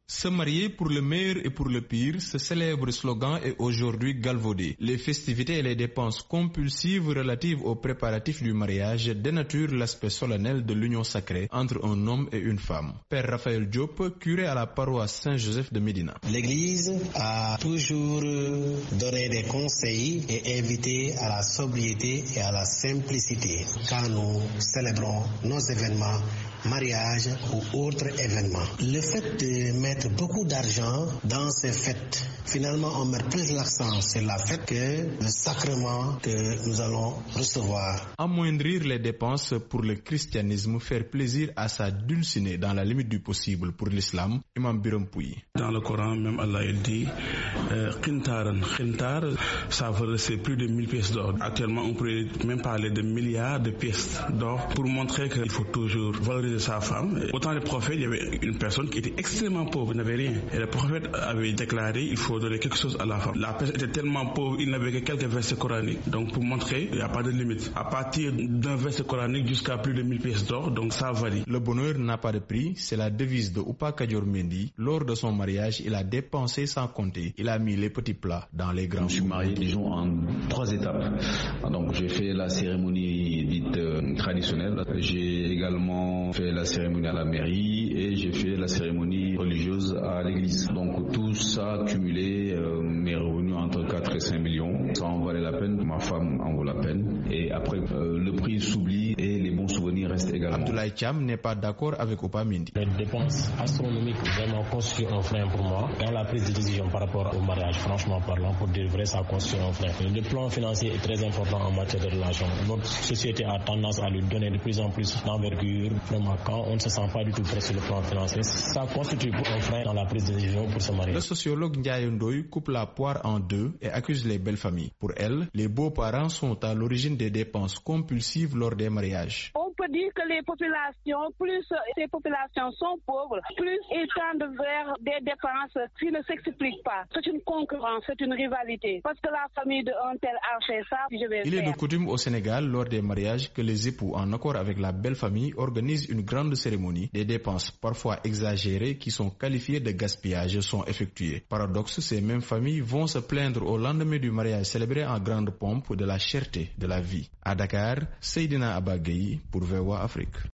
Se marier pour le meilleur et pour le pire, ce célèbre slogan est aujourd'hui galvaudé. Les festivités et les dépenses compulsives relatives aux préparatifs du mariage dénaturent l'aspect solennel de l'union sacrée entre un homme et une femme. Père Raphaël Diop, curé à la paroisse Saint-Joseph de Médina. L'Église a toujours donné des conseils et invité à la sobriété et à la simplicité quand nous célébrons nos événements, mariage ou autres événements. Le fait de mettre beaucoup d'argent dans ces fêtes, finalement on met plus l'accent sur la fête que le sacrement que nous allons recevoir. Amoindrir les dépenses pour le christianisme, faire plaisir à sa dulcinée dans la limite du possible pour l'islam, Imam Biram Pouy. Dans le Coran, même Allah il dit Qintaran. Qintar, ça veut dire c'est plus de 1000 pièces d'or. Actuellement, on pourrait même parler de milliards de pièces d'or pour montrer qu'il faut toujours valoriser sa femme. Autant les prophètes, il y avait une personne qui était extrêmement pauvre, n'avait rien. Et le prophète avait déclaré il faut donner quelque chose à la femme. La personne était tellement pauvre, il n'avait que quelques versets coraniques. Donc pour montrer, il n'y a pas de limite. À partir d'un verset coranique jusqu'à plus de 1000 pièces d'or, donc ça varie. Le bonheur n'a pas de prix, c'est la devise de Oupa Kadior Mendy. Lors de son mariage, il a dépensé sans compter. Il a mis les petits plats dans les grands. Je suis marié, disons, en 3 étapes. Donc j'ai fait la cérémonie dite traditionnelle. J'ai également fait la cérémonie à la mairie et j'ai fait la cérémonie religieuse à l'église. Donc tout ça cumulé m'est revenu entre 4 et 5 millions. Ça en valait la peine, ma femme en vaut la peine. Et après, le prix s'oublie et les bons souvenirs restent également. Abdoulaye Thiam n'est pas d'accord avec Oupa Mendy. Les dépenses astronomiques vraiment constituent un frein pour moi dans la prise de décision par rapport au mariage. Franchement parlant, pour dire vrai, ça constitue un frein. Le plan financier est très important en matière de relations. Notre société a tendance à lui donner de plus en plus d'envergure. Vraiment, quand on ne se sent pas du tout prêt sur le plan financier, ça constitue un frein dans la prise de décision pour se marier. Le sociologue Ndiaye Ndoye coupe la poire en deux et accuse les belles familles. Pour elle, les beaux-parents sont à l'origine des dépenses compulsives lors des mariages. On peut dire que les populations, plus ces populations sont pauvres, plus ils tendent vers des dépenses qui ne s'expliquent pas. C'est une concurrence, c'est une rivalité. Parce que la famille d'un tel a fait ça, je vais Il est de coutume au Sénégal, lors des mariages, que les époux, en accord avec la belle famille, organisent une grande cérémonie. Des dépenses parfois exagérées qui sont qualifiées de gaspillage sont effectuées. Paradoxe, ces mêmes familles vont se plaindre au lendemain du mariage célébré en grande pompe de la cherté de la vie. À Dakar, Seydina Abba Gueye pour VOA Afrique.